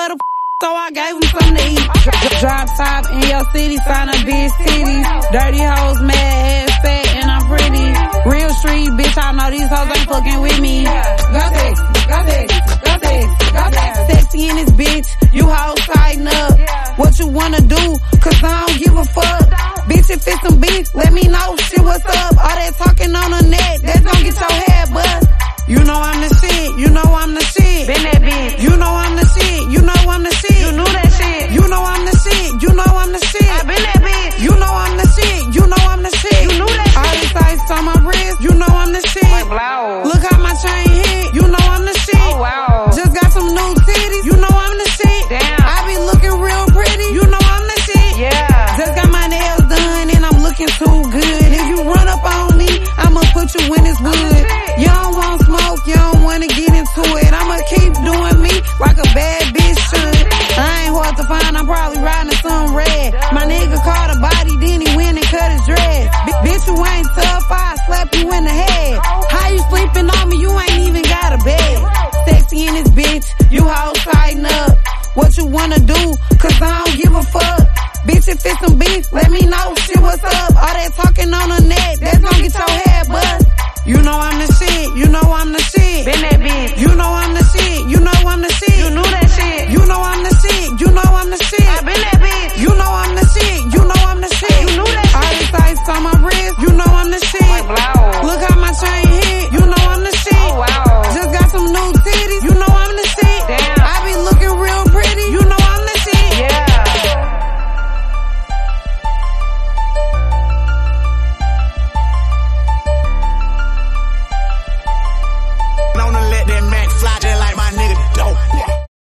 of the so I gave him something to eat. Drop top in your city, sign up big cities. Dirty hoes, mad, ass fat, and I'm pretty. Real street, bitch, I know these hoes ain't fucking with me. Go sexy in this bitch, you hoes tighten up. What you wanna do, cause I don't give a fuck. Bitch, if it's some beef, let me know, shit, what's up? All that talking on the net, that's gon' get your head bust. You know I'm the shit, you know I'm the shit. Been that bitch. You know I'm the shit, you know I'm the shit. You knew that shit. You know I'm the shit, you know I'm the shit. I been that bitch. You know I'm the shit, you know I'm the shit. You knew that shit. All these ice on my wrist, you know I'm the shit. Like blow. Look how my chain hit, you know I'm the shit. Oh wow. Just got some new titties, you know I'm the shit. Damn. I be looking real pretty, you know I'm the shit. Yeah. Just got my nails done and I'm looking too good. If you run up on me, I'ma put you in this wood. You don't want smoke, you don't wanna get into it. I'ma keep doing me like a bad bitch should. I ain't hard to find, I'm probably riding some red. My nigga caught a body, then he went and cut his dread. Bitch, you ain't tough, I slap you in the head. How you sleeping on me, you ain't even got a bed. Sexy in this bitch, you hoes tighten up. What you wanna do, cause I don't give a fuck. Bitch, if it's some beef, let me know, shit, what's up? All that talking on the net, that's gon' get your head bust. You know I'm the shit, you know I'm the shit. Been that bitch. You know I'm